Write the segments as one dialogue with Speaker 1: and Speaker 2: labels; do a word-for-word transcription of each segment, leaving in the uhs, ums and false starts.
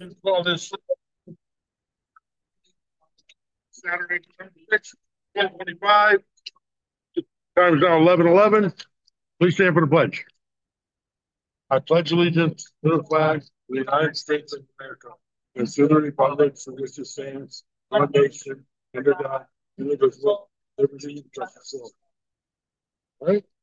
Speaker 1: Call this Saturday, December sixth, twenty twenty-five. Time is now eleven eleven. Please stand for the pledge. I pledge allegiance to the flag of the United States of America and to the republic for which it stands, one nation, under God, indivisible, liberty and justice for all. All right.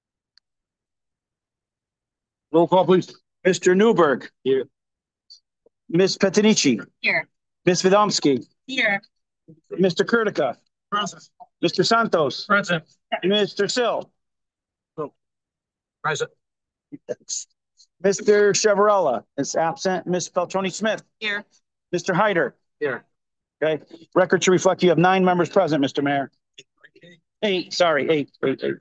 Speaker 1: Roll call, please.
Speaker 2: Mister Newberg.
Speaker 1: Here.
Speaker 2: Miz Petinici.
Speaker 3: Here.
Speaker 2: Miz Vidomsky.
Speaker 3: Here.
Speaker 2: Mister Kurtica.
Speaker 1: Present.
Speaker 2: Mister Santos.
Speaker 1: Present.
Speaker 2: Mister Sill.
Speaker 1: Present.
Speaker 2: Mister Chevarella is absent. Miz Faltroni Smith.
Speaker 3: Here.
Speaker 2: Mister Hyder.
Speaker 1: Here.
Speaker 2: Okay. Record to reflect you have nine members present, Mister Mayor. Eight, sorry, eight. eight, eight.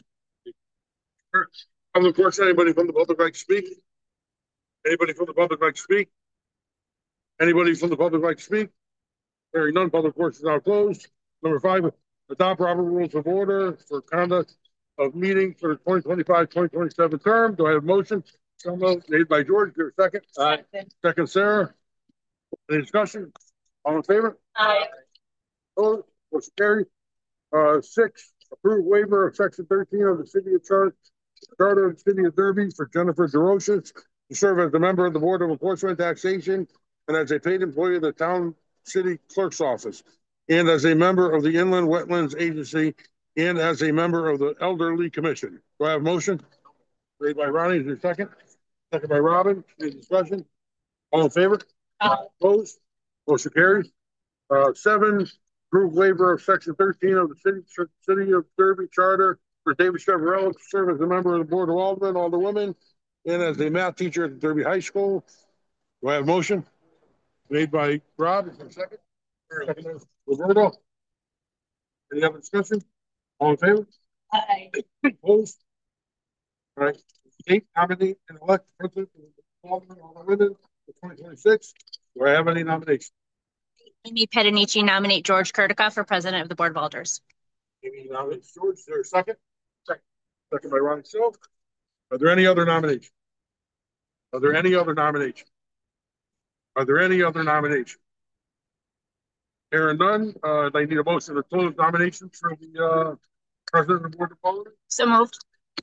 Speaker 1: Of course, anybody from the public like to speak? Anybody from the public like to speak? Anybody from the public like to speak? Hearing none, public portion is now closed. Number five, adopt Robert rules of order for conduct of meeting for the twenty twenty-five twenty twenty-seven term. Do I have a motion? So moved. Made by George. Give a second.
Speaker 3: Aye.
Speaker 1: Second, Sarah. Any discussion? All in favor?
Speaker 3: Aye.
Speaker 1: Opposed? Motion carried. Uh, six, approve waiver of section thirteen of the city of Charter, Charter of the City of Derby for Jennifer DeRoches to serve as a member of the Board of Enforcement and Taxation and as a paid employee of the town city clerk's office, and as a member of the Inland Wetlands Agency, and as a member of the Elderly Commission. Do I have a motion? Made by Ronnie. Is there a second? Second by Robin. Any discussion? All in favor?
Speaker 3: Aye.
Speaker 1: Opposed? Motion carries. Uh, seven, approve waiver of section thirteen of the city, city of Derby Charter for David Chevarella to serve as a member of the Board of Aldermen, Alderwomen, and as a math teacher at Derby High School. Do I have a motion? Made by Rob. Is there a second? Second, Roberto. Any other discussion? All in favor?
Speaker 3: Aye.
Speaker 1: Opposed? All right. Eight, nominate and elect president of the Alderman, Alderwomen for twenty twenty-six. Do I have any nominations?
Speaker 3: Amy Petinici nominate George Kurtica for president of the Board of Alders.
Speaker 1: Amy nominates George. Is there a second? Second. Second by Ronnie Silk. Are there any other nominations? Are there any other nominations? Are there any other nominations? Hearing none, uh, they need a motion to close nominations for the uh, president of the Board of Aldermen.
Speaker 3: So moved.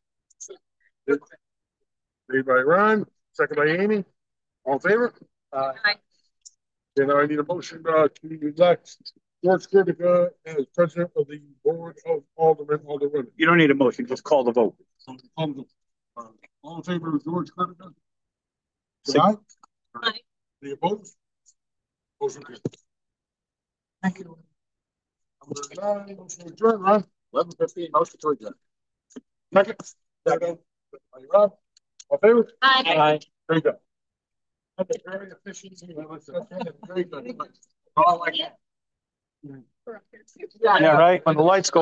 Speaker 1: Made by Ron, second by Amy. All in favor?
Speaker 3: Aye.
Speaker 1: And now I need a motion uh, to elect George Kurtica as president of the Board of Aldermen, Alderwomen.
Speaker 2: You don't need a motion, just call the vote.
Speaker 1: Um, uh, all in favor of George Kurtica? Say aye.
Speaker 3: Aye.
Speaker 1: Any opposed? Motion carries. Thank you. Number nine, motion to adjourn, Ron. Eleven fifteen, motion to adjourn. Second. Second. Are you Rob? All in favor?
Speaker 3: Aye.
Speaker 1: Very good. Okay, very efficient. Very good. Oh, I like it.
Speaker 2: Yeah, right? When the lights go